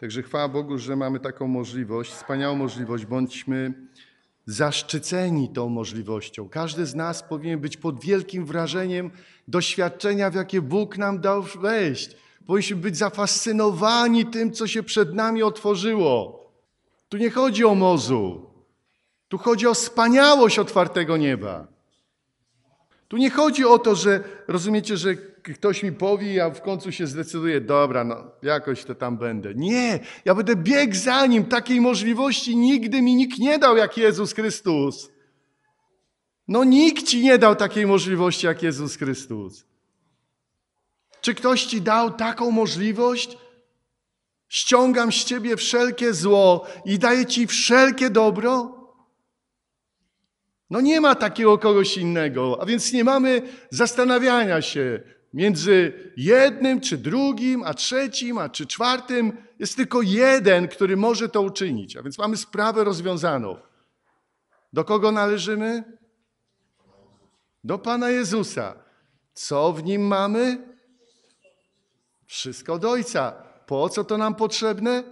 Także chwała Bogu, że mamy taką możliwość, wspaniałą możliwość. Bądźmy zaszczyceni tą możliwością. Każdy z nas powinien być pod wielkim wrażeniem doświadczenia, w jakie Bóg nam dał wejść. Powinniśmy być zafascynowani tym, co się przed nami otworzyło. Tu nie chodzi o mozu. Tu chodzi o wspaniałość otwartego nieba. Tu nie chodzi o to, że rozumiecie, że ktoś mi powie, a w końcu się zdecyduje, dobra, no jakoś to tam będę. Nie, ja będę biegł za Nim. Takiej możliwości nigdy mi nikt nie dał jak Jezus Chrystus. No nikt Ci nie dał takiej możliwości jak Jezus Chrystus. Czy ktoś Ci dał taką możliwość? Ściągam z Ciebie wszelkie zło i daję Ci wszelkie dobro? No nie ma takiego kogoś innego, a więc nie mamy zastanawiania się między jednym, czy drugim, a trzecim, czy czwartym. Jest tylko jeden, który może to uczynić, a więc mamy sprawę rozwiązaną. Do kogo należymy? Do Pana Jezusa. Co w Nim mamy? Wszystko od Ojca. Po co to nam potrzebne?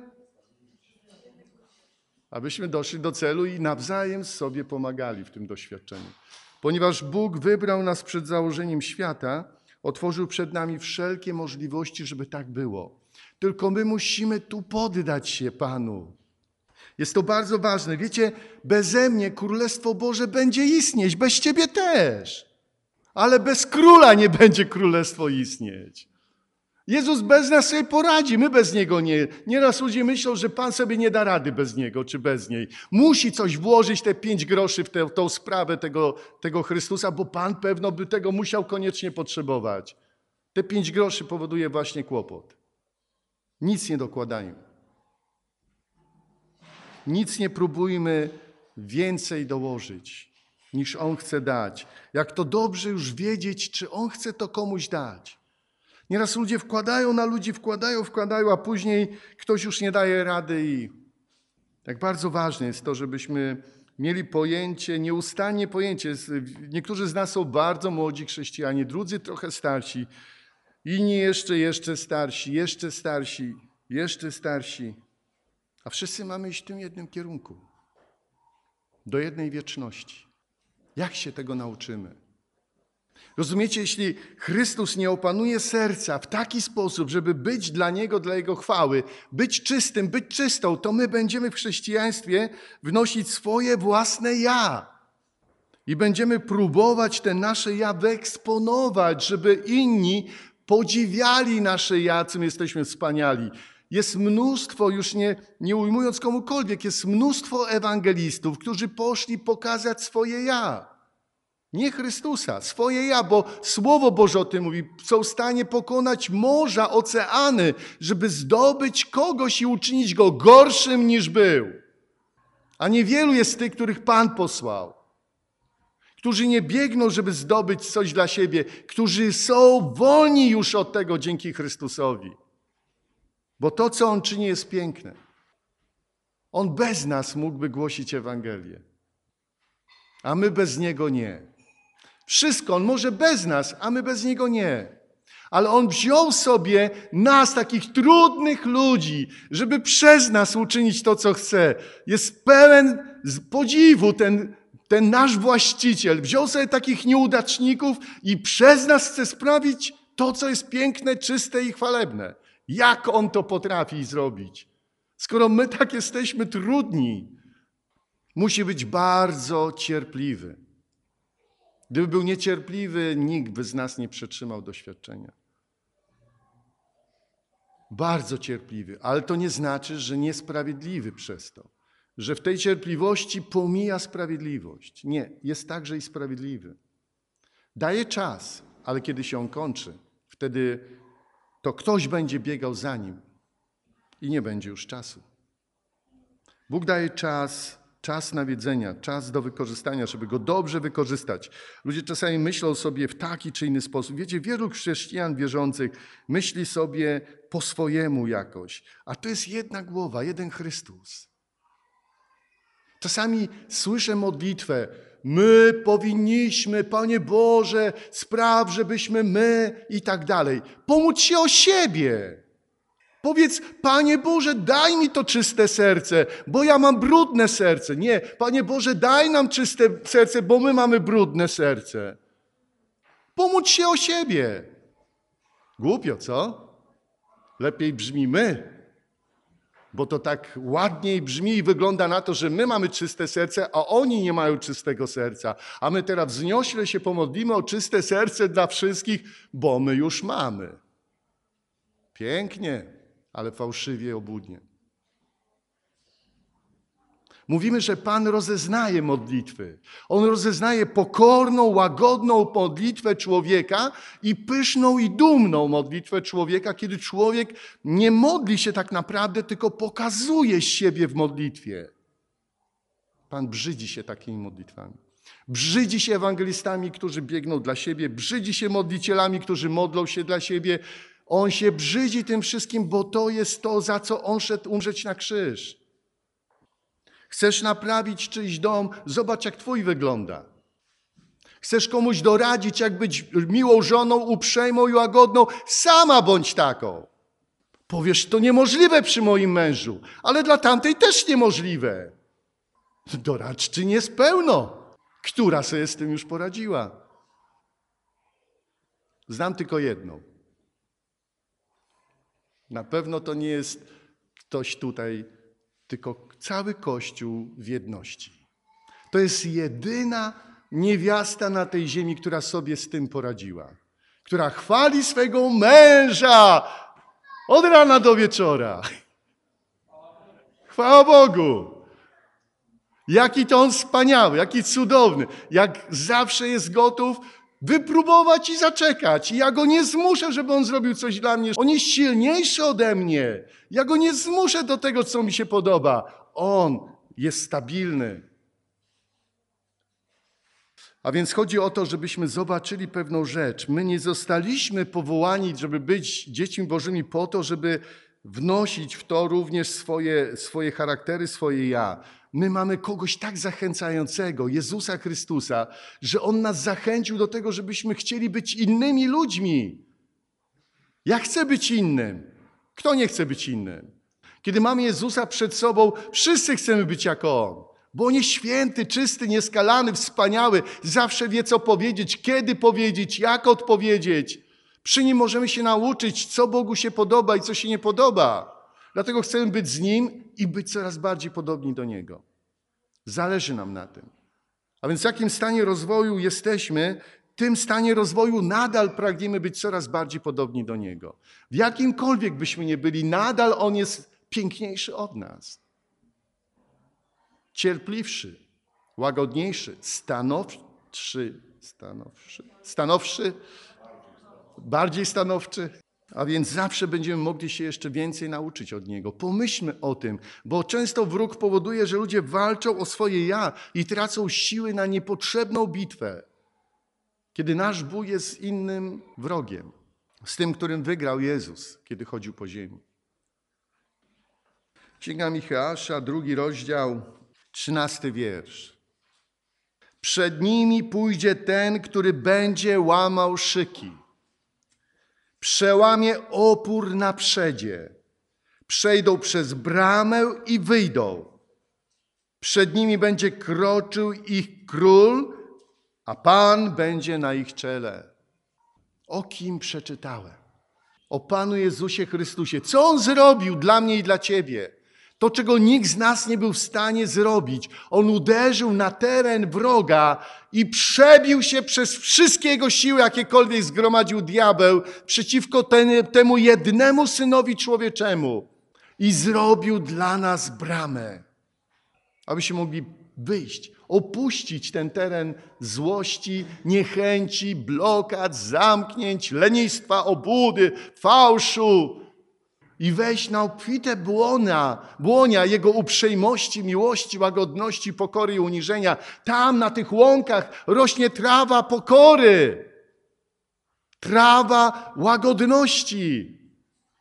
Abyśmy doszli do celu i nawzajem sobie pomagali w tym doświadczeniu. Ponieważ Bóg wybrał nas przed założeniem świata, otworzył przed nami wszelkie możliwości, żeby tak było. Tylko my musimy tu poddać się Panu. Jest to bardzo ważne. Wiecie, beze mnie Królestwo Boże będzie istnieć, bez Ciebie też. Ale bez Króla nie będzie Królestwo istnieć. Jezus bez nas sobie poradzi, my bez Niego nie. Nieraz ludzie myślą, że Pan sobie nie da rady bez Niego czy bez niej. Musi coś włożyć, te 5 groszy w tą sprawę tego Chrystusa, bo Pan pewno by tego musiał koniecznie potrzebować. Te 5 groszy powoduje właśnie kłopot. Nic nie dokładajmy. Nic nie próbujmy więcej dołożyć, niż On chce dać. Jak to dobrze już wiedzieć, czy On chce to komuś dać. Nieraz ludzie wkładają na ludzi, wkładają, a później ktoś już nie daje rady i tak bardzo ważne jest to, żebyśmy mieli pojęcie, nieustannie pojęcie. Niektórzy z nas są bardzo młodzi chrześcijanie, drudzy trochę starsi, inni jeszcze starsi, a wszyscy mamy iść w tym jednym kierunku, do jednej wieczności. Jak się tego nauczymy? Rozumiecie, jeśli Chrystus nie opanuje serca w taki sposób, żeby być dla Niego, dla Jego chwały, być czystym, być czystą, to my będziemy w chrześcijaństwie wnosić swoje własne ja. I będziemy próbować te nasze ja wyeksponować, żeby inni podziwiali nasze ja, czym jesteśmy wspaniali. Jest mnóstwo, już nie ujmując komukolwiek, jest mnóstwo ewangelistów, którzy poszli pokazać swoje ja. Nie Chrystusa, swoje ja, bo Słowo Boże o tym mówi. Są w stanie pokonać morza, oceany, żeby zdobyć kogoś i uczynić go gorszym niż był. A niewielu jest tych, których Pan posłał. Którzy nie biegną, żeby zdobyć coś dla siebie. Którzy są wolni już od tego dzięki Chrystusowi. Bo to, co On czyni, jest piękne. On bez nas mógłby głosić Ewangelię. A my bez Niego nie. Wszystko, On może bez nas, a my bez Niego nie. Ale On wziął sobie nas, takich trudnych ludzi, żeby przez nas uczynić to, co chce. Jest pełen podziwu ten nasz właściciel. Wziął sobie takich nieudaczników i przez nas chce sprawić to, co jest piękne, czyste i chwalebne. Jak On to potrafi zrobić? Skoro my tak jesteśmy trudni, musi być bardzo cierpliwy. Gdyby był niecierpliwy, nikt by z nas nie przetrzymał doświadczenia. Bardzo cierpliwy, ale to nie znaczy, że niesprawiedliwy przez to. Że w tej cierpliwości pomija sprawiedliwość. Nie, jest także i sprawiedliwy. Daje czas, ale kiedy się on kończy, wtedy to ktoś będzie biegał za nim i nie będzie już czasu. Bóg daje czas nawiedzenia, czas do wykorzystania, żeby go dobrze wykorzystać. Ludzie czasami myślą sobie w taki czy inny sposób. Wiecie, wielu chrześcijan wierzących myśli sobie po swojemu jakoś, a to jest jedna głowa, jeden Chrystus. Czasami słyszę modlitwę, my powinniśmy, Panie Boże, spraw, żebyśmy my i tak dalej. Pomóc się o siebie. Powiedz, Panie Boże, daj mi to czyste serce, bo ja mam brudne serce. Nie, Panie Boże, daj nam czyste serce, bo my mamy brudne serce. Pomódl się o siebie. Głupio, co? Lepiej brzmi my, bo to tak ładniej brzmi i wygląda na to, że my mamy czyste serce, a oni nie mają czystego serca. A my teraz wzniośle się pomodlimy o czyste serce dla wszystkich, bo my już mamy. Pięknie, ale fałszywie, obłudnie. Mówimy, że Pan rozeznaje modlitwy. On rozeznaje pokorną, łagodną modlitwę człowieka i pyszną i dumną modlitwę człowieka, kiedy człowiek nie modli się tak naprawdę, tylko pokazuje siebie w modlitwie. Pan brzydzi się takimi modlitwami. Brzydzi się ewangelistami, którzy biegną dla siebie. Brzydzi się modlicielami, którzy modlą się dla siebie. On się brzydzi tym wszystkim, bo to jest to, za co On szedł umrzeć na krzyż. Chcesz naprawić czyjś dom? Zobacz, jak twój wygląda. Chcesz komuś doradzić, jak być miłą żoną, uprzejmą i łagodną? Sama bądź taką. Powiesz, to niemożliwe przy moim mężu, ale dla tamtej też niemożliwe. Doradczyń jest pełno, która sobie z tym już poradziła. Znam tylko jedną. Na pewno to nie jest ktoś tutaj, tylko cały Kościół w jedności. To jest jedyna niewiasta na tej ziemi, która sobie z tym poradziła. Która chwali swego męża od rana do wieczora. Chwała Bogu. Jaki to on wspaniały, jaki cudowny. Jak zawsze jest gotów wypróbować i zaczekać. I ja go nie zmuszę, żeby on zrobił coś dla mnie. On jest silniejszy ode mnie. Ja go nie zmuszę do tego, co mi się podoba. On jest stabilny. A więc chodzi o to, żebyśmy zobaczyli pewną rzecz. My nie zostaliśmy powołani, żeby być dziećmi Bożymi po to, żeby wnosić w to również swoje charaktery, swoje ja. My mamy kogoś tak zachęcającego, Jezusa Chrystusa, że On nas zachęcił do tego, żebyśmy chcieli być innymi ludźmi. Ja chcę być innym. Kto nie chce być innym? Kiedy mamy Jezusa przed sobą, wszyscy chcemy być jak On. Bo On jest święty, czysty, nieskalany, wspaniały. Zawsze wie, co powiedzieć, kiedy powiedzieć, jak odpowiedzieć. Przy Nim możemy się nauczyć, co Bogu się podoba i co się nie podoba. Dlatego chcemy być z Nim i być coraz bardziej podobni do Niego. Zależy nam na tym. A więc w jakim stanie rozwoju jesteśmy, w tym stanie rozwoju nadal pragniemy być coraz bardziej podobni do Niego. W jakimkolwiek byśmy nie byli, nadal On jest piękniejszy od nas. Cierpliwszy, łagodniejszy, stanowszy, bardziej stanowczy. A więc zawsze będziemy mogli się jeszcze więcej nauczyć od Niego. Pomyślmy o tym, bo często wróg powoduje, że ludzie walczą o swoje ja i tracą siły na niepotrzebną bitwę. Kiedy nasz Bóg jest innym wrogiem, z tym, którym wygrał Jezus, kiedy chodził po ziemi. Księga Micheasza, 2 rozdział, 13 wiersz. Przed nimi pójdzie ten, który będzie łamał szyki. Przełamie opór na przedzie. Przejdą przez bramę i wyjdą. Przed nimi będzie kroczył ich król, a Pan będzie na ich czele. O kim przeczytałem? O Panu Jezusie Chrystusie. Co On zrobił dla mnie i dla ciebie? To, czego nikt z nas nie był w stanie zrobić. On uderzył na teren wroga i przebił się przez wszystkie jego siły, jakiekolwiek zgromadził diabeł, przeciwko temu jednemu Synowi Człowieczemu. I zrobił dla nas bramę, abyśmy mogli wyjść, opuścić ten teren złości, niechęci, blokad, zamknięć, lenistwa, obłudy, fałszu, i wejść na obfite błonia Jego uprzejmości, miłości, łagodności, pokory i uniżenia. Tam na tych łąkach rośnie trawa pokory, trawa łagodności.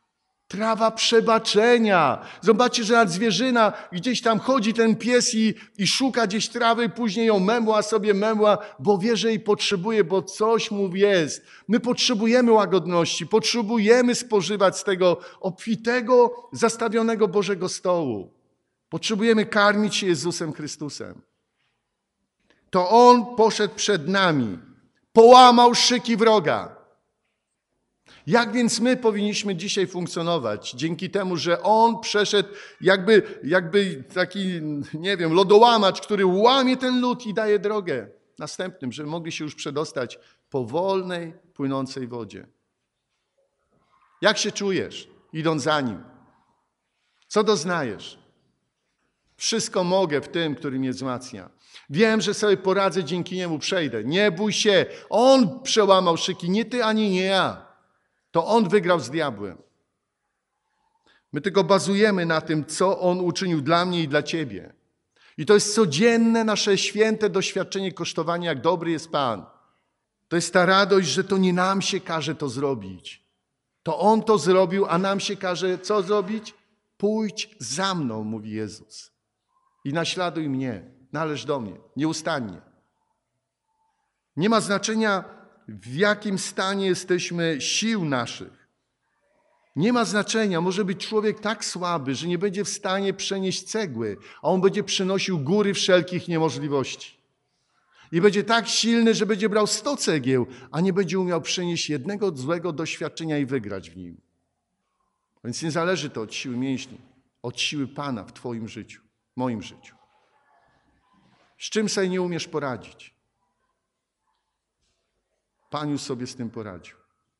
Trawa przebaczenia. Zobaczcie, że nad zwierzyna gdzieś tam chodzi ten pies i szuka gdzieś trawy i później ją memła, bo wie, że jej potrzebuje, bo coś mu jest. My potrzebujemy łagodności, potrzebujemy spożywać z tego obfitego, zastawionego Bożego stołu. Potrzebujemy karmić się Jezusem Chrystusem. To On poszedł przed nami, połamał szyki wroga. Jak więc my powinniśmy dzisiaj funkcjonować? Dzięki temu, że On przeszedł jakby taki, nie wiem, lodołamacz, który łamie ten lód i daje drogę następnym, żeby mogli się już przedostać po wolnej, płynącej wodzie. Jak się czujesz, idąc za Nim? Co doznajesz? Wszystko mogę w tym, który mnie wzmacnia. Wiem, że sobie poradzę, dzięki Niemu przejdę. Nie bój się. On przełamał szyki, nie ty ani nie ja. To On wygrał z diabłem. My tylko bazujemy na tym, co On uczynił dla mnie i dla ciebie. I to jest codzienne nasze święte doświadczenie, kosztowania, jak dobry jest Pan. To jest ta radość, że to nie nam się każe to zrobić. To On to zrobił, a nam się każe co zrobić? Pójdź za mną, mówi Jezus. I naśladuj mnie, należ do mnie, nieustannie. Nie ma znaczenia, w jakim stanie jesteśmy sił naszych. Nie ma znaczenia, może być człowiek tak słaby, że nie będzie w stanie przenieść cegły, a on będzie przynosił góry wszelkich niemożliwości. I będzie tak silny, że będzie brał 100 cegieł, a nie będzie umiał przenieść jednego złego doświadczenia i wygrać w nim. Więc nie zależy to od siły mięśni, od siły Pana w twoim życiu, w moim życiu. Z czym sobie nie umiesz poradzić? Pan już sobie z tym poradził.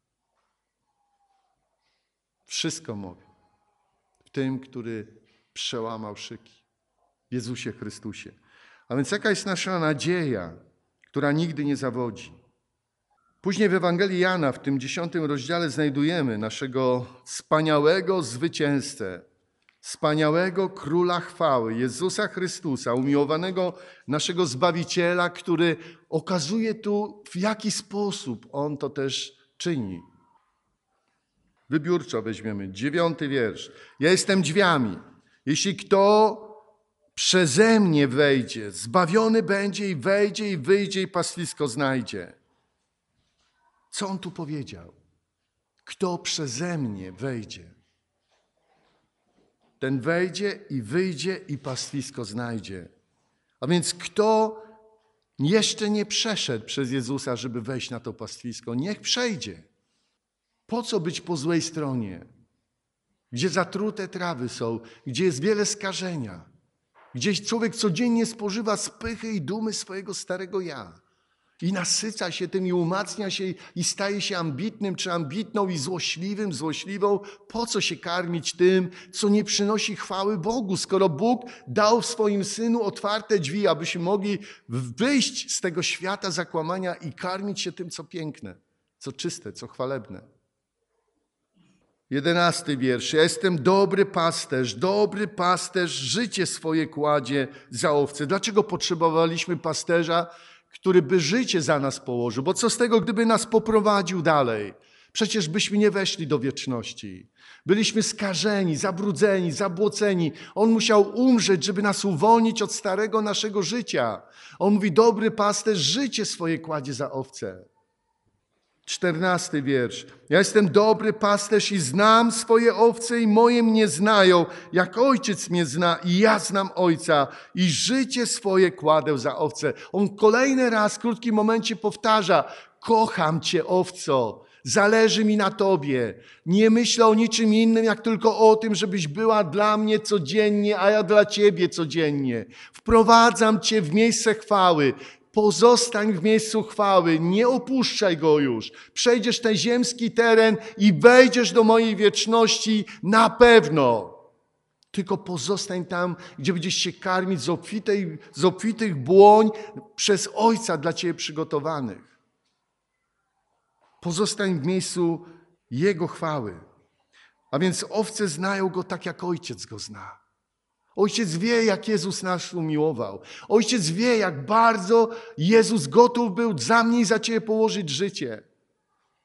Wszystko mogę w tym, który przełamał szyki. W Jezusie Chrystusie. A więc jaka jest nasza nadzieja, która nigdy nie zawodzi? Później w Ewangelii Jana, w tym 10 rozdziale znajdujemy naszego wspaniałego zwycięzcę, wspaniałego Króla chwały, Jezusa Chrystusa, umiłowanego naszego Zbawiciela, który okazuje tu, w jaki sposób On to też czyni. Wybiórczo weźmiemy 9 wiersz. Ja jestem drzwiami. Jeśli kto przeze mnie wejdzie, zbawiony będzie i wejdzie i wyjdzie i pastwisko znajdzie. Co On tu powiedział? Kto przeze mnie wejdzie, ten wejdzie i wyjdzie i pastwisko znajdzie. A więc kto jeszcze nie przeszedł przez Jezusa, żeby wejść na to pastwisko, niech przejdzie. Po co być po złej stronie? Gdzie zatrute trawy są, gdzie jest wiele skażenia, gdzie człowiek codziennie spożywa z pychy i dumy swojego starego ja. I nasyca się tym i umacnia się i staje się ambitnym czy ambitną i złośliwym, złośliwą. Po co się karmić tym, co nie przynosi chwały Bogu, skoro Bóg dał w swoim Synu otwarte drzwi, abyśmy mogli wyjść z tego świata zakłamania i karmić się tym, co piękne, co czyste, co chwalebne. 11 wiersz. Ja jestem dobry pasterz życie swoje kładzie za owce. Dlaczego potrzebowaliśmy pasterza, który by życie za nas położył? Bo co z tego, gdyby nas poprowadził dalej? Przecież byśmy nie weszli do wieczności. Byliśmy skażeni, zabrudzeni, zabłoceni. On musiał umrzeć, żeby nas uwolnić od starego naszego życia. On mówi, dobry pasterz życie swoje kładzie za owce. 14 wiersz. Ja jestem dobry pasterz i znam swoje owce i moje mnie znają, jak ojciec mnie zna i ja znam ojca i życie swoje kładę za owce. On kolejny raz w krótkim momencie powtarza, kocham cię, owco, zależy mi na tobie. Nie myślę o niczym innym, jak tylko o tym, żebyś była dla mnie codziennie, a ja dla ciebie codziennie. Wprowadzam cię w miejsce chwały. Pozostań w miejscu chwały, nie opuszczaj go już. Przejdziesz ten ziemski teren i wejdziesz do mojej wieczności na pewno. Tylko pozostań tam, gdzie będziesz się karmić z obfitych błoń przez Ojca dla ciebie przygotowanych. Pozostań w miejscu Jego chwały. A więc owce znają Go tak, jak Ojciec Go zna. Ojciec wie, jak Jezus nas umiłował. Ojciec wie, jak bardzo Jezus gotów był za mnie i za ciebie położyć życie.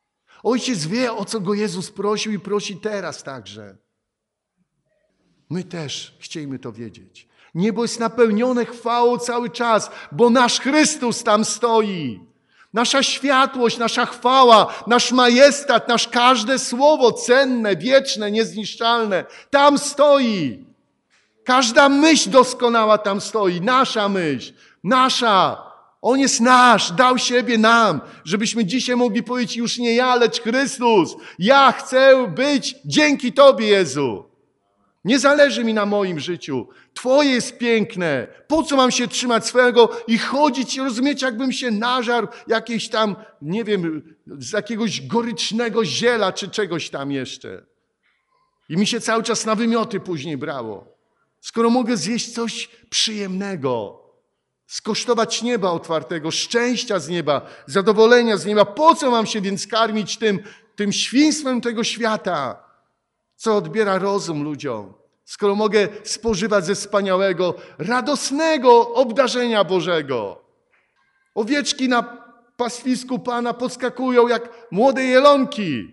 Ojciec wie, o co go Jezus prosił i prosi teraz także. My też chcielibyśmy to wiedzieć. Niebo jest napełnione chwałą cały czas, bo nasz Chrystus tam stoi. Nasza światłość, nasza chwała, nasz majestat, nasz każde słowo cenne, wieczne, niezniszczalne, tam stoi. Każda myśl doskonała tam stoi. Nasza myśl, nasza. On jest nasz, dał siebie nam, żebyśmy dzisiaj mogli powiedzieć już nie ja, lecz Chrystus. Ja chcę być dzięki Tobie, Jezu. Nie zależy mi na moim życiu. Twoje jest piękne. Po co mam się trzymać swojego i chodzić, rozumiecie, jakbym się nażarł jakiejś tam, nie wiem, z jakiegoś gorycznego ziela czy czegoś tam jeszcze. I mi się cały czas na wymioty później brało. Skoro mogę zjeść coś przyjemnego, skosztować nieba otwartego, szczęścia z nieba, zadowolenia z nieba, po co mam się więc karmić tym świństwem tego świata? Co odbiera rozum ludziom, skoro mogę spożywać ze wspaniałego, radosnego obdarzenia Bożego. Owieczki na pastwisku Pana podskakują jak młode jelonki.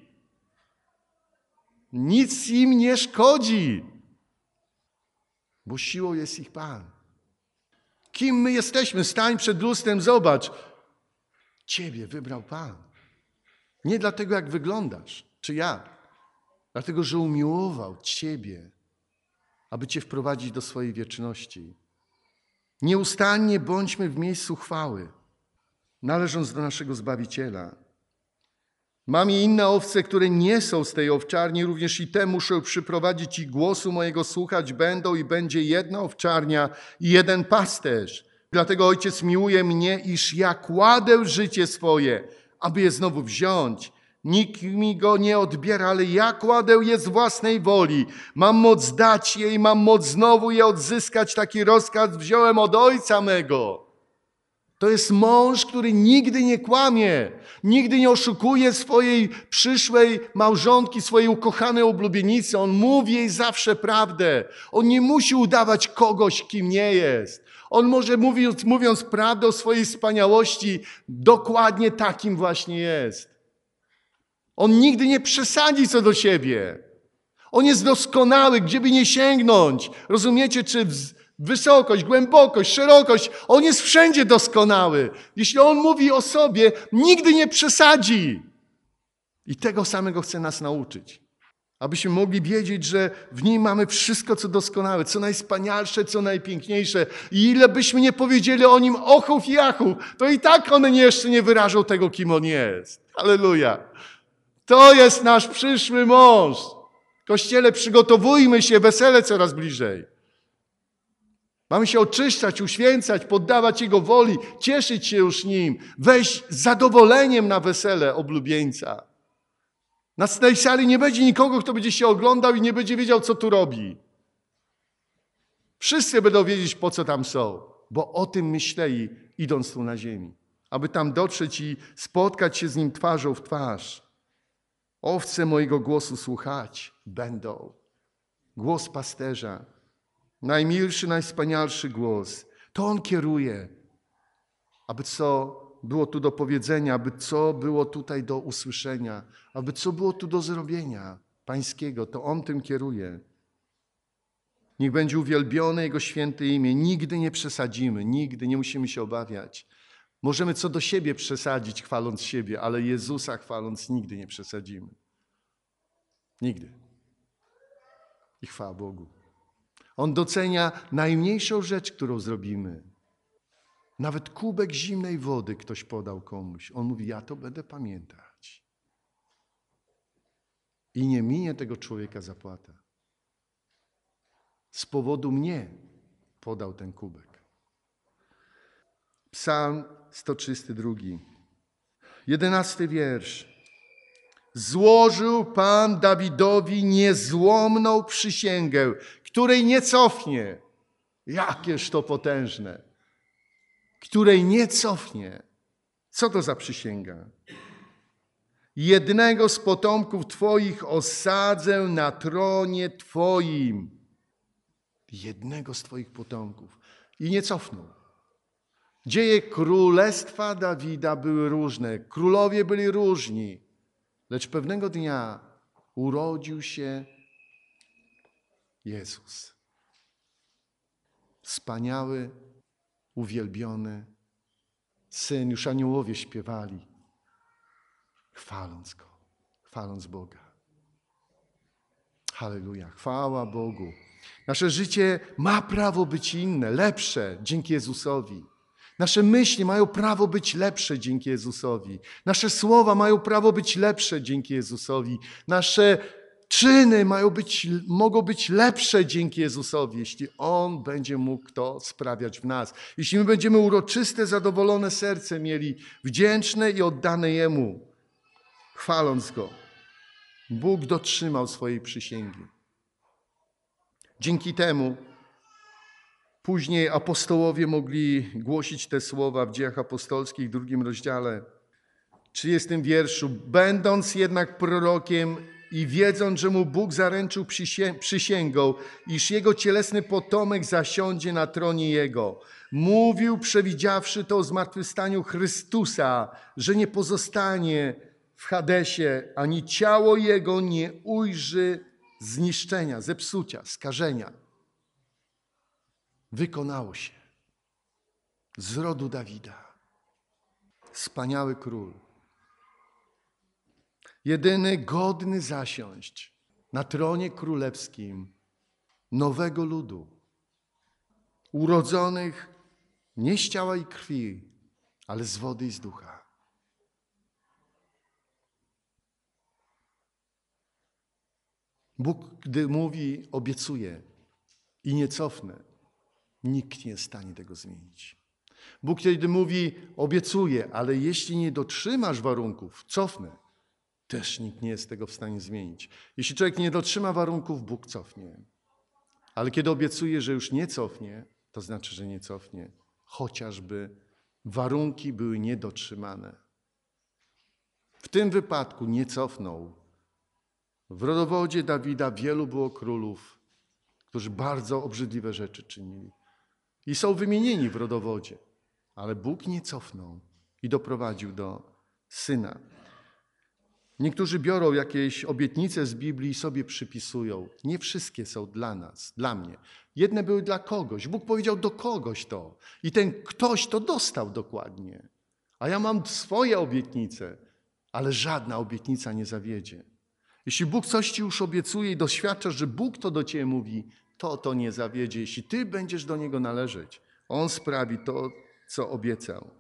Nic im nie szkodzi, bo siłą jest ich Pan. Kim my jesteśmy? Stań przed lustrem, zobacz. Ciebie wybrał Pan. Nie dlatego, jak wyglądasz, czy ja. Dlatego, że umiłował Ciebie, aby Cię wprowadzić do swojej wieczności. Nieustannie bądźmy w miejscu chwały, należąc do naszego Zbawiciela. Mam i inne owce, które nie są z tej owczarni, również i te muszę przyprowadzić i głosu mojego słuchać będą i będzie jedna owczarnia i jeden pasterz. Dlatego Ojciec miłuje mnie, iż ja kładę życie swoje, aby je znowu wziąć. Nikt mi go nie odbiera, ale ja kładę je z własnej woli. Mam moc dać je i mam moc znowu je odzyskać. Taki rozkaz wziąłem od Ojca mego. To jest mąż, który nigdy nie kłamie, nigdy nie oszukuje swojej przyszłej małżonki, swojej ukochanej oblubienicy. On mówi jej zawsze prawdę. On nie musi udawać kogoś, kim nie jest. On może, mówiąc prawdę o swojej wspaniałości, dokładnie takim właśnie jest. On nigdy nie przesadzi co do siebie. On jest doskonały, gdzie by nie sięgnąć. Rozumiecie, czy wysokość, głębokość, szerokość. On jest wszędzie doskonały. Jeśli On mówi o sobie, nigdy nie przesadzi. I tego samego chce nas nauczyć. Abyśmy mogli wiedzieć, że w Nim mamy wszystko, co doskonałe, co najwspanialsze, co najpiękniejsze. I ile byśmy nie powiedzieli o Nim ochów i achów, to i tak one jeszcze nie wyrażą tego, kim On jest. Halleluja. To jest nasz przyszły mąż. Kościele, przygotowujmy się, wesele coraz bliżej. Mamy się oczyszczać, uświęcać, poddawać Jego woli, cieszyć się już Nim, wejść z zadowoleniem na wesele oblubieńca. Na tej sali nie będzie nikogo, kto będzie się oglądał i nie będzie wiedział, co tu robi. Wszyscy będą wiedzieć, po co tam są, bo o tym myśleli, idąc tu na ziemi. Aby tam dotrzeć i spotkać się z Nim twarzą w twarz. Owce mojego głosu słuchać będą. Głos pasterza. Najmilszy, najwspanialszy głos. To On kieruje. Aby co było tu do powiedzenia, aby co było tutaj do usłyszenia, aby co było tu do zrobienia Pańskiego, to On tym kieruje. Niech będzie uwielbione Jego święte imię. Nigdy nie przesadzimy, nigdy nie musimy się obawiać. Możemy co do siebie przesadzić, chwaląc siebie, ale Jezusa chwaląc nigdy nie przesadzimy. Nigdy. I chwała Bogu. On docenia najmniejszą rzecz, którą zrobimy. Nawet kubek zimnej wody ktoś podał komuś. On mówi, ja to będę pamiętać. I nie minie tego człowieka zapłata. Z powodu mnie podał ten kubek. Psalm 132, 11 wiersz. Złożył Pan Dawidowi niezłomną przysięgę, której nie cofnie. Jakież to potężne. Której nie cofnie. Co to za przysięga? Jednego z potomków Twoich osadzę na tronie Twoim. Jednego z Twoich potomków. I nie cofnął. Dzieje królestwa Dawida były różne. Królowie byli różni. Lecz pewnego dnia urodził się Jezus. Wspaniały, uwielbiony Syn. Już aniołowie śpiewali, chwaląc Go, chwaląc Boga. Halleluja, chwała Bogu. Nasze życie ma prawo być inne, lepsze dzięki Jezusowi. Nasze myśli mają prawo być lepsze dzięki Jezusowi. Nasze słowa mają prawo być lepsze dzięki Jezusowi. Nasze czyny mogą być lepsze dzięki Jezusowi, jeśli On będzie mógł to sprawiać w nas. Jeśli my będziemy uroczyste, zadowolone serce mieli, wdzięczne i oddane Jemu, chwaląc Go. Bóg dotrzymał swojej przysięgi. Dzięki temu później apostołowie mogli głosić te słowa w Dziejach Apostolskich, w 2 rozdziale, 30 wierszu. Będąc jednak prorokiem i wiedząc, że mu Bóg zaręczył przysięgą, iż jego cielesny potomek zasiądzie na tronie jego. Mówił, przewidziawszy to o zmartwychwstaniu Chrystusa, że nie pozostanie w Hadesie, ani ciało jego nie ujrzy zniszczenia, zepsucia, skażenia. Wykonało się. Z rodu Dawida. Wspaniały król. Jedyny godny zasiąść na tronie królewskim nowego ludu. Urodzonych nie z ciała i krwi, ale z wody i z ducha. Bóg, gdy mówi, obiecuje i nie cofnę, nikt nie jest w stanie tego zmienić. Bóg, kiedy mówi, obiecuje, ale jeśli nie dotrzymasz warunków, cofnę, też nikt nie jest tego w stanie zmienić. Jeśli człowiek nie dotrzyma warunków, Bóg cofnie. Ale kiedy obiecuje, że już nie cofnie, to znaczy, że nie cofnie, chociażby warunki były niedotrzymane. W tym wypadku nie cofnął. W rodowodzie Dawida wielu było królów, którzy bardzo obrzydliwe rzeczy czynili. I są wymienieni w rodowodzie. Ale Bóg nie cofnął i doprowadził do Syna. Niektórzy biorą jakieś obietnice z Biblii i sobie przypisują. Nie wszystkie są dla nas, dla mnie. Jedne były dla kogoś. Bóg powiedział do kogoś to. I ten ktoś to dostał dokładnie. A ja mam swoje obietnice, ale żadna obietnica nie zawiedzie. Jeśli Bóg coś ci już obiecuje i doświadczasz, że Bóg to do ciebie mówi, to nie zawiedzie. Jeśli ty będziesz do Niego należeć, On sprawi to, co obiecał.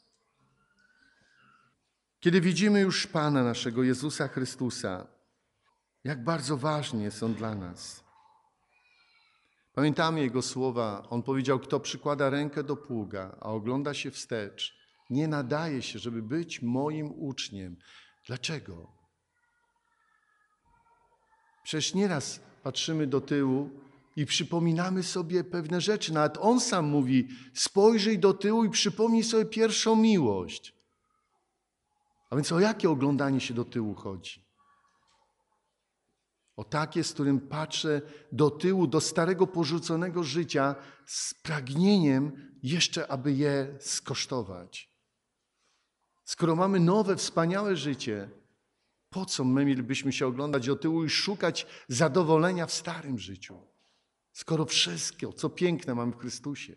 Kiedy widzimy już Pana naszego Jezusa Chrystusa, jak bardzo ważne są dla nas. Pamiętamy Jego słowa. On powiedział, kto przykłada rękę do pługa, a ogląda się wstecz, nie nadaje się, żeby być moim uczniem. Dlaczego? Przecież nieraz patrzymy do tyłu i przypominamy sobie pewne rzeczy. Nawet On sam mówi, spojrzyj do tyłu i przypomnij sobie pierwszą miłość. A więc o jakie oglądanie się do tyłu chodzi? O takie, z którym patrzę do tyłu, do starego, porzuconego życia z pragnieniem jeszcze, aby je skosztować. Skoro mamy nowe, wspaniałe życie, po co my mielibyśmy się oglądać do tyłu i szukać zadowolenia w starym życiu? Skoro wszystko, co piękne, mamy w Chrystusie.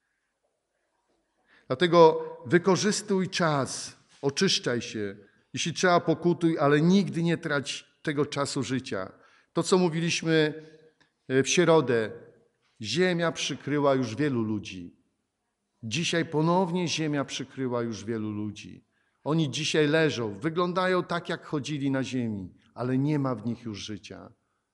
Dlatego wykorzystuj czas, oczyszczaj się. Jeśli trzeba, pokutuj, ale nigdy nie trać tego czasu życia. To, co mówiliśmy w środę, ziemia przykryła już wielu ludzi. Dzisiaj ponownie ziemia przykryła już wielu ludzi. Oni dzisiaj leżą, wyglądają tak, jak chodzili na ziemi, ale nie ma w nich już życia.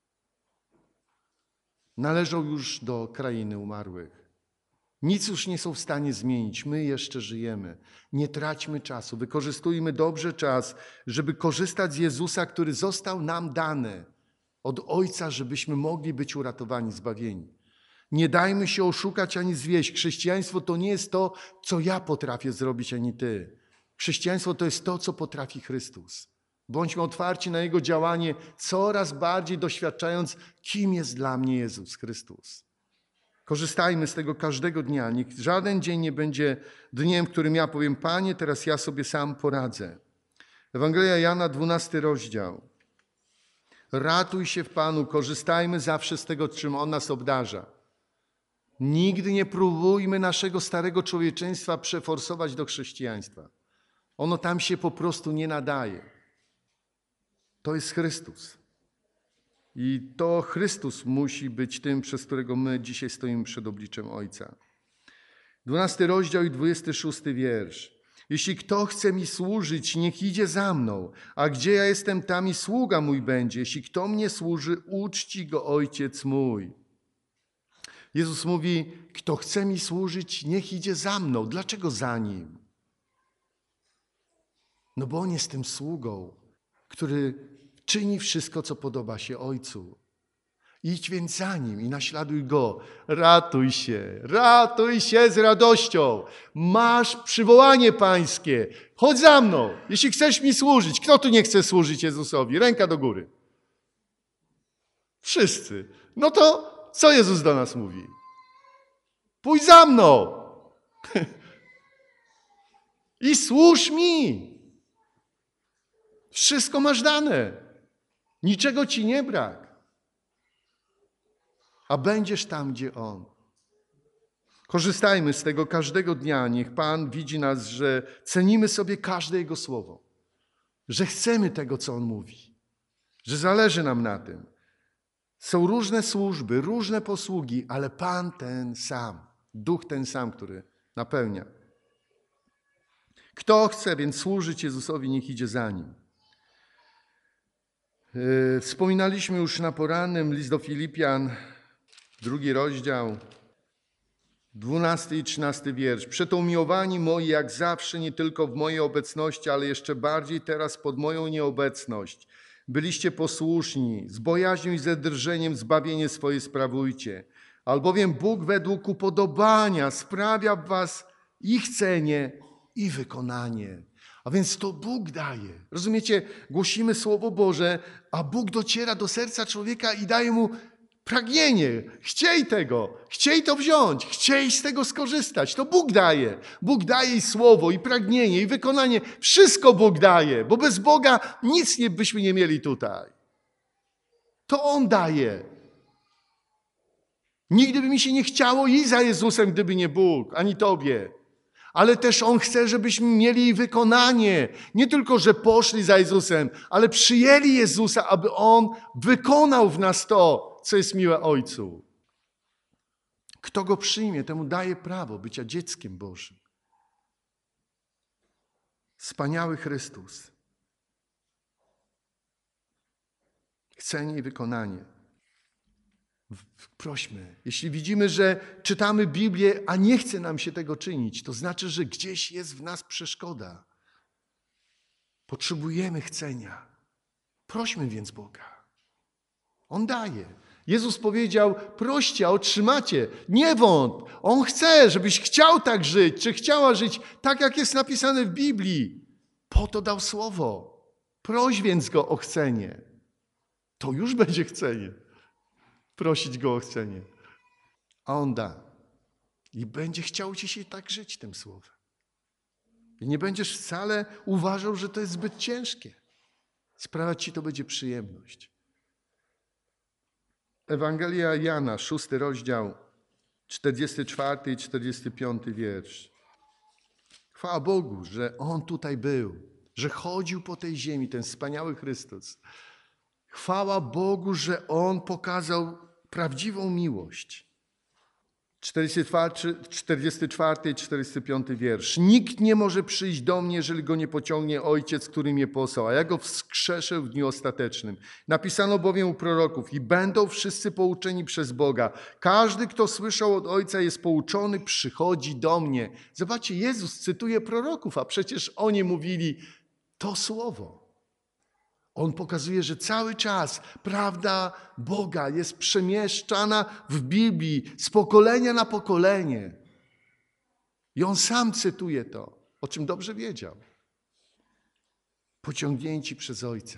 Należą już do krainy umarłych. Nic już nie są w stanie zmienić. My jeszcze żyjemy. Nie traćmy czasu. Wykorzystujmy dobrze czas, żeby korzystać z Jezusa, który został nam dany od Ojca, żebyśmy mogli być uratowani, zbawieni. Nie dajmy się oszukać ani zwieść. Chrześcijaństwo to nie jest to, co ja potrafię zrobić, ani ty. Chrześcijaństwo to jest to, co potrafi Chrystus. Bądźmy otwarci na Jego działanie, coraz bardziej doświadczając, kim jest dla mnie Jezus Chrystus. Korzystajmy z tego każdego dnia. Niech żaden dzień nie będzie dniem, w którym ja powiem, Panie, teraz ja sobie sam poradzę. Ewangelia Jana, 12 rozdział. Ratuj się w Panu, korzystajmy zawsze z tego, czym On nas obdarza. Nigdy nie próbujmy naszego starego człowieczeństwa przeforsować do chrześcijaństwa. Ono tam się po prostu nie nadaje. To jest Chrystus. I to Chrystus musi być tym, przez którego my dzisiaj stoimy przed obliczem Ojca. 12 rozdział i 26 wiersz. Jeśli kto chce mi służyć, niech idzie za mną, a gdzie ja jestem, tam i sługa mój będzie. Jeśli kto mnie służy, uczci go Ojciec mój. Jezus mówi, kto chce mi służyć, niech idzie za mną. Dlaczego za Nim? No bo On jest tym sługą, który czyni wszystko, co podoba się Ojcu. Idź więc za Nim i naśladuj Go. Ratuj się z radością. Masz przywołanie Pańskie. Chodź za mną, jeśli chcesz mi służyć. Kto tu nie chce służyć Jezusowi? Ręka do góry. Wszyscy. No to co Jezus do nas mówi? Pójdź za mną. I służ mi. Wszystko masz dane. Niczego ci nie brak. A będziesz tam, gdzie On. Korzystajmy z tego każdego dnia. Niech Pan widzi nas, że cenimy sobie każde Jego słowo. Że chcemy tego, co On mówi. Że zależy nam na tym. Są różne służby, różne posługi, ale Pan ten sam. Duch ten sam, który napełnia. Kto chce więc służyć Jezusowi, niech idzie za Nim. Wspominaliśmy już na porannym list do Filipian, 2 rozdział, 12 i 13 wiersz. Przeto umiłowani moi, jak zawsze, nie tylko w mojej obecności, ale jeszcze bardziej teraz pod moją nieobecność. Byliście posłuszni, z bojaźnią i ze drżeniem zbawienie swoje sprawujcie. Albowiem Bóg według upodobania sprawia w was i chcenie, i wykonanie. A więc to Bóg daje. Rozumiecie? Głosimy Słowo Boże, a Bóg dociera do serca człowieka i daje mu pragnienie. Chciej tego, chciej to wziąć, chciej z tego skorzystać. To Bóg daje. Bóg daje i słowo, i pragnienie, i wykonanie. Wszystko Bóg daje, bo bez Boga nic byśmy nie mieli tutaj. To On daje. Nigdy by mi się nie chciało iść za Jezusem, gdyby nie Bóg, ani Tobie. Ale też On chce, żebyśmy mieli wykonanie. Nie tylko, że poszli za Jezusem, ale przyjęli Jezusa, aby On wykonał w nas to, co jest miłe Ojcu. Kto Go przyjmie, temu daje prawo bycia dzieckiem Bożym. Wspaniały Chrystus. Chcenie i wykonanie. Prośmy, jeśli widzimy, że czytamy Biblię, a nie chce nam się tego czynić, to znaczy, że gdzieś jest w nas przeszkoda. Potrzebujemy chcenia. Prośmy więc Boga. On daje. Jezus powiedział, proście, a otrzymacie. Nie wątp. On chce, żebyś chciał tak żyć, czy chciała żyć tak, jak jest napisane w Biblii. Po to dał słowo. Proś więc Go o chcenie. To już będzie chcenie. Prosić Go o chcenie. A On da. I będzie chciał ci się tak żyć tym słowem. I nie będziesz wcale uważał, że to jest zbyt ciężkie. Sprawiać ci to będzie przyjemność. Ewangelia Jana, 6 rozdział, 44 i 45 wiersz. Chwała Bogu, że On tutaj był, że chodził po tej ziemi, ten wspaniały Chrystus. Chwała Bogu, że On pokazał prawdziwą miłość. 44 i 45 wiersz. Nikt nie może przyjść do mnie, jeżeli go nie pociągnie Ojciec, który mnie posłał, a ja go wskrzeszę w dniu ostatecznym. Napisano bowiem u proroków i będą wszyscy pouczeni przez Boga. Każdy, kto słyszał od Ojca, jest pouczony, przychodzi do mnie. Zobaczcie, Jezus cytuje proroków, a przecież oni mówili to słowo. On pokazuje, że cały czas prawda Boga jest przemieszczana w Biblii z pokolenia na pokolenie. I on sam cytuje to, o czym dobrze wiedział. Pociągnięci przez Ojca.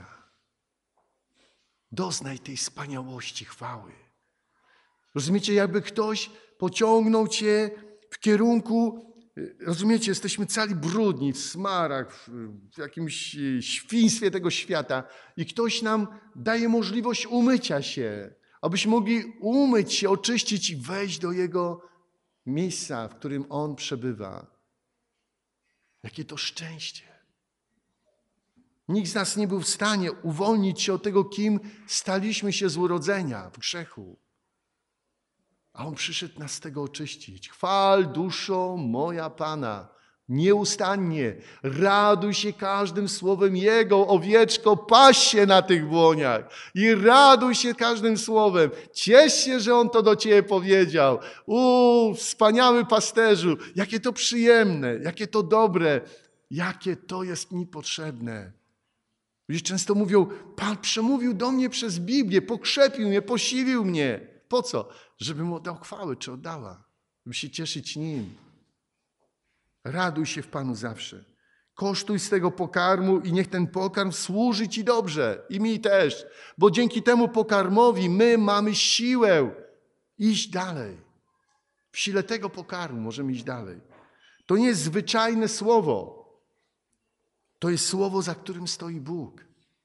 Doznaj tej wspaniałości chwały. Rozumiecie, jakby ktoś pociągnął cię w kierunku Rozumiecie, jesteśmy cali brudni, w smarach, w jakimś świństwie tego świata i ktoś nam daje możliwość umycia się, abyśmy mogli umyć się, oczyścić i wejść do Jego miejsca, w którym On przebywa. Jakie to szczęście. Nikt z nas nie był w stanie uwolnić się od tego, kim staliśmy się z urodzenia w grzechu. A On przyszedł nas z tego oczyścić. Chwal duszo moja Pana, nieustannie. Raduj się każdym słowem Jego, owieczko, paś się na tych błoniach. I raduj się każdym słowem. Ciesz się, że On to do Ciebie powiedział. Wspaniały pasterzu, jakie to przyjemne, jakie to dobre, jakie to jest mi potrzebne. Ludzie często mówią, Pan przemówił do mnie przez Biblię, pokrzepił mnie, posilił mnie. Po co? Żebym oddał chwałę, czy oddała. Żeby się cieszyć Nim. Raduj się w Panu zawsze. Kosztuj z tego pokarmu i niech ten pokarm służy Ci dobrze. I mi też. Bo dzięki temu pokarmowi my mamy siłę iść dalej. W sile tego pokarmu możemy iść dalej. To nie jest zwyczajne słowo. To jest słowo, za którym stoi Bóg.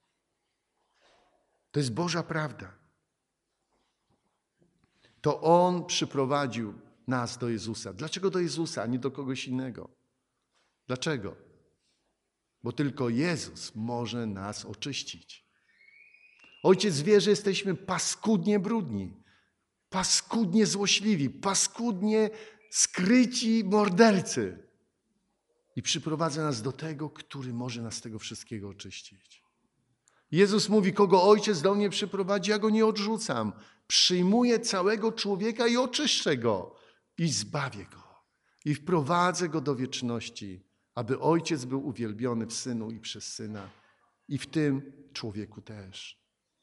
To jest Boża prawda. To On przyprowadził nas do Jezusa. Dlaczego do Jezusa, a nie do kogoś innego? Dlaczego? Bo tylko Jezus może nas oczyścić. Ojciec wie, że jesteśmy paskudnie brudni, paskudnie złośliwi, paskudnie skryci mordercy. I przyprowadza nas do tego, który może nas z tego wszystkiego oczyścić. Jezus mówi, kogo Ojciec do mnie przyprowadzi, ja go nie odrzucam. Przyjmuję całego człowieka i oczyszczę go. I zbawię go. I wprowadzę go do wieczności, aby Ojciec był uwielbiony w Synu i przez Syna. I w tym człowieku też.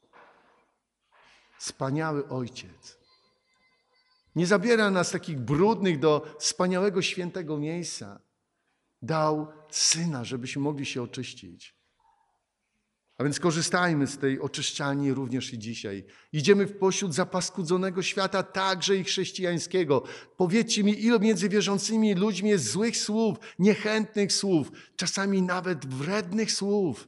Wspaniały Ojciec. Nie zabiera nas takich brudnych do wspaniałego, świętego miejsca. Dał Syna, żebyśmy mogli się oczyścić. A więc korzystajmy z tej oczyszczalni również i dzisiaj. Idziemy w pośród zapaskudzonego świata, także i chrześcijańskiego. Powiedzcie mi, ile między wierzącymi ludźmi jest złych słów, niechętnych słów, czasami nawet wrednych słów.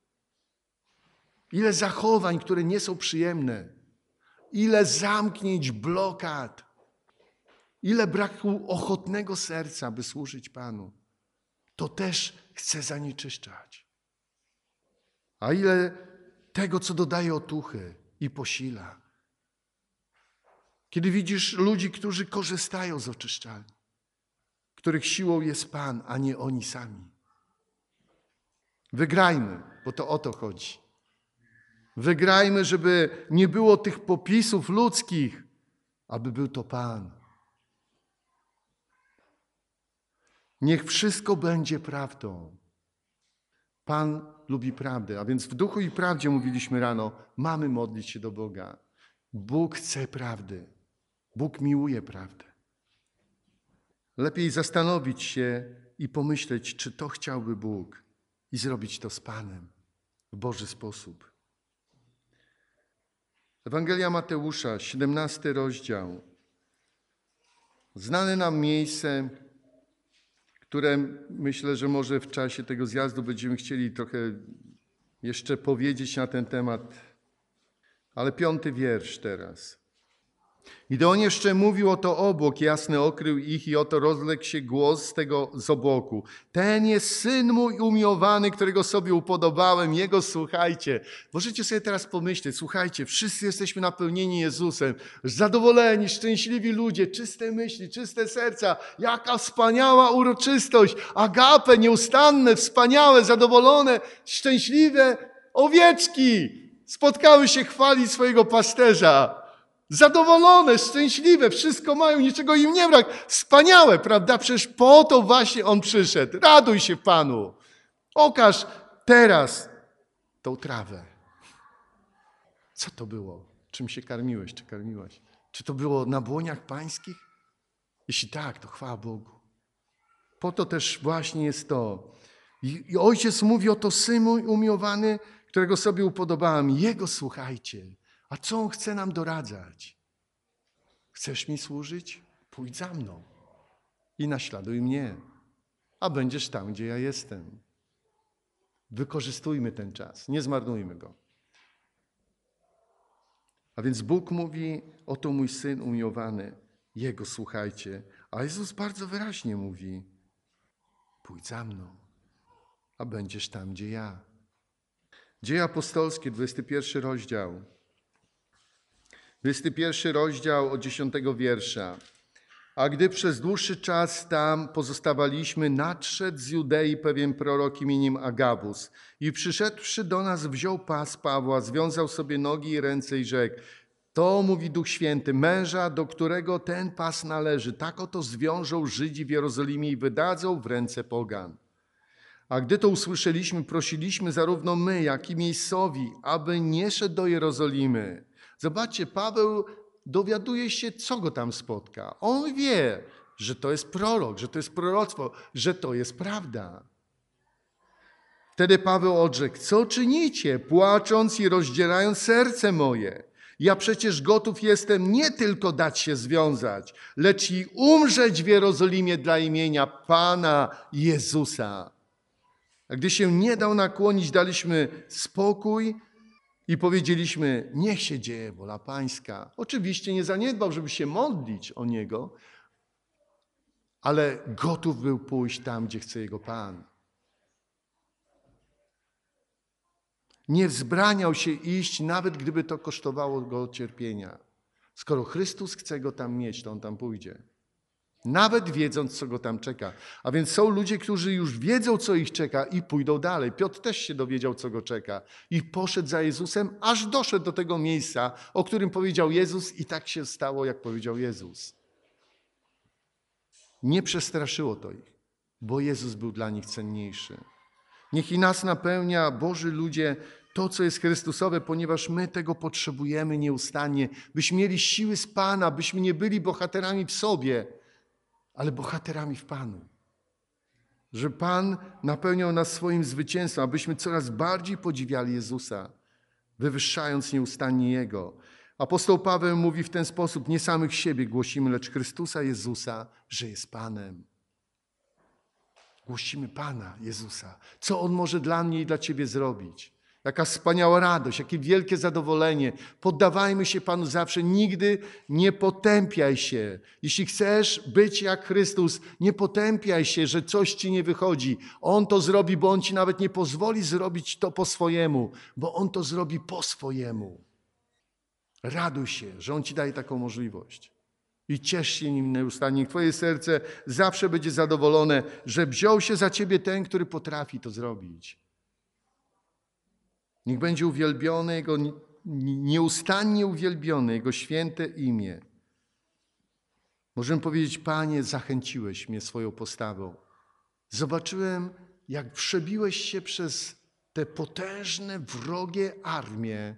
Ile zachowań, które nie są przyjemne. Ile zamknięć, blokad. Ile braku ochotnego serca, by służyć Panu. To też chce zanieczyszczać. A ile tego, co dodaje otuchy i posila. Kiedy widzisz ludzi, którzy korzystają z oczyszczalni, których siłą jest Pan, a nie oni sami. Wygrajmy, bo to o to chodzi. Wygrajmy, żeby nie było tych popisów ludzkich, aby był to Pan. Niech wszystko będzie prawdą. Pan lubi prawdę, a więc w duchu i prawdzie mówiliśmy rano, mamy modlić się do Boga. Bóg chce prawdy. Bóg miłuje prawdę. Lepiej zastanowić się i pomyśleć, czy to chciałby Bóg i zrobić to z Panem w Boży sposób. Ewangelia Mateusza, 17 rozdział. Znane nam miejsce, które myślę, że może w czasie tego zjazdu będziemy chcieli trochę jeszcze powiedzieć na ten temat. Ale 5 wiersz teraz. Gdy on jeszcze mówił, oto obłok jasny okrył ich i oto rozległ się głos z tego z obłoku. Ten jest Syn mój umiłowany, którego sobie upodobałem, Jego słuchajcie. Możecie sobie teraz pomyśleć, słuchajcie, wszyscy jesteśmy napełnieni Jezusem, zadowoleni, szczęśliwi ludzie, czyste myśli, czyste serca. Jaka wspaniała uroczystość, agape, nieustanne, wspaniałe, zadowolone, szczęśliwe owieczki spotkały się chwalić swojego pasterza. Zadowolone, szczęśliwe, wszystko mają, niczego im nie brak. Wspaniałe, prawda? Przecież po to właśnie On przyszedł. Raduj się Panu. Okaż teraz tą trawę. Co to było? Czym się karmiłeś, czy karmiłaś? Czy to było na błoniach pańskich? Jeśli tak, to chwała Bogu. Po to też właśnie jest to. I Ojciec mówi, oto Syn mój umiłowany, którego sobie upodobałem. Jego słuchajcie. A co On chce nam doradzać? Chcesz mi służyć? Pójdź za mną i naśladuj mnie. a będziesz tam, gdzie ja jestem. Wykorzystujmy ten czas, nie zmarnujmy go. A więc Bóg mówi, oto mój Syn umiłowany, Jego słuchajcie. A Jezus bardzo wyraźnie mówi, pójdź za mną, a będziesz tam, gdzie ja. Dzieje apostolskie, 21 rozdział. 21 rozdział od 10 wiersza. A gdy przez dłuższy czas tam pozostawaliśmy, nadszedł z Judei pewien prorok imieniem Agabus i przyszedłszy do nas wziął pas Pawła, związał sobie nogi i ręce i rzekł, to mówi Duch Święty, męża, do którego ten pas należy, tak oto zwiążą Żydzi w Jerozolimie i wydadzą w ręce pogan. A gdy to usłyszeliśmy, prosiliśmy zarówno my, jak i miejscowi, aby nie szedł do Jerozolimy. Zobaczcie, Paweł dowiaduje się, co go tam spotka. On wie, że to jest prorok, że to jest proroctwo, że to jest prawda. Wtedy Paweł odrzekł, co czynicie, płacząc i rozdzierając serce moje? Ja przecież gotów jestem nie tylko dać się związać, lecz i umrzeć w Jerozolimie dla imienia Pana Jezusa. A gdy się nie dał nakłonić, daliśmy spokój i powiedzieliśmy, niech się dzieje wola Pańska. Oczywiście nie zaniedbał, żeby się modlić o Niego, ale gotów był pójść tam, gdzie chce Jego Pan. Nie wzbraniał się iść, nawet gdyby to kosztowało go cierpienia. Skoro Chrystus chce go tam mieć, to on tam pójdzie. Nawet wiedząc, co go tam czeka. A więc są ludzie, którzy już wiedzą, co ich czeka i pójdą dalej. Piotr też się dowiedział, co go czeka. I poszedł za Jezusem, aż doszedł do tego miejsca, o którym powiedział Jezus i tak się stało, jak powiedział Jezus. Nie przestraszyło to ich, bo Jezus był dla nich cenniejszy. Niech i nas napełnia, Boży ludzie, to, co jest Chrystusowe, ponieważ my tego potrzebujemy nieustannie, byśmy mieli siły z Pana, byśmy nie byli bohaterami w sobie, ale bohaterami w Panu. Że Pan napełniał nas swoim zwycięstwem, abyśmy coraz bardziej podziwiali Jezusa, wywyższając nieustannie Jego. Apostoł Paweł mówi w ten sposób, nie samych siebie głosimy, lecz Chrystusa Jezusa, że jest Panem. Głosimy Pana Jezusa. Co On może dla mnie i dla Ciebie zrobić? Jaka wspaniała radość, jakie wielkie zadowolenie. Poddawajmy się Panu zawsze, nigdy nie potępiaj się. Jeśli chcesz być jak Chrystus, nie potępiaj się, że coś Ci nie wychodzi. On to zrobi, bo On Ci nawet nie pozwoli zrobić to po swojemu, bo On to zrobi po swojemu. Raduj się, że On Ci daje taką możliwość. I ciesz się nim nieustannie. Twoje serce zawsze będzie zadowolone, że wziął się za Ciebie ten, który potrafi to zrobić. Niech będzie uwielbione Jego, nieustannie uwielbione Jego święte imię. Możemy powiedzieć, Panie, zachęciłeś mnie swoją postawą. Zobaczyłem, jak przebiłeś się przez te potężne, wrogie armie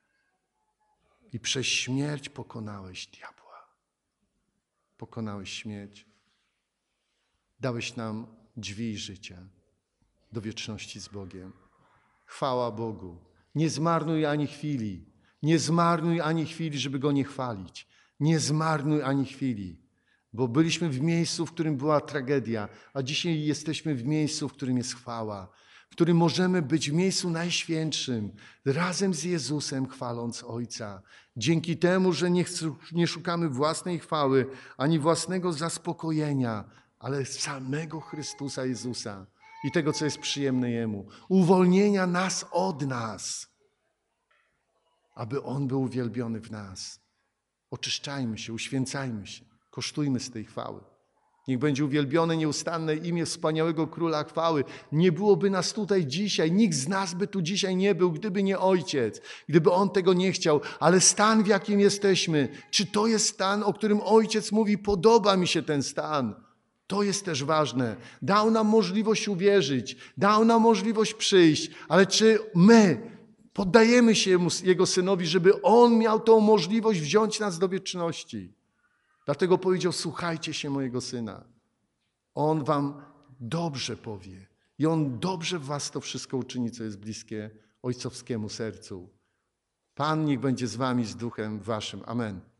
i przez śmierć pokonałeś diabła. Pokonałeś śmierć. Dałeś nam drzwi życia do wieczności z Bogiem. Chwała Bogu. Nie zmarnuj ani chwili. Nie zmarnuj ani chwili, żeby Go nie chwalić. Nie zmarnuj ani chwili. Bo byliśmy w miejscu, w którym była tragedia, a dzisiaj jesteśmy w miejscu, w którym jest chwała. W którym możemy być w miejscu najświętszym, razem z Jezusem, chwaląc Ojca. Dzięki temu, że nie szukamy własnej chwały, ani własnego zaspokojenia, ale samego Chrystusa Jezusa i tego, co jest przyjemne Jemu. Uwolnienia nas od nas, aby On był uwielbiony w nas. Oczyszczajmy się, uświęcajmy się, kosztujmy z tej chwały. Niech będzie uwielbione nieustanne imię wspaniałego Króla Chwały. Nie byłoby nas tutaj dzisiaj, nikt z nas by tu dzisiaj nie był, gdyby nie Ojciec, gdyby On tego nie chciał. Ale stan, w jakim jesteśmy, czy to jest stan, o którym Ojciec mówi, podoba mi się ten stan. To jest też ważne. Dał nam możliwość uwierzyć, dał nam możliwość przyjść, ale czy my poddajemy się Jego Synowi, żeby On miał tą możliwość wziąć nas do wieczności? Dlatego powiedział, słuchajcie się mojego Syna. On wam dobrze powie i On dobrze w was to wszystko uczyni, co jest bliskie ojcowskiemu sercu. Pan niech będzie z wami, z duchem waszym. Amen.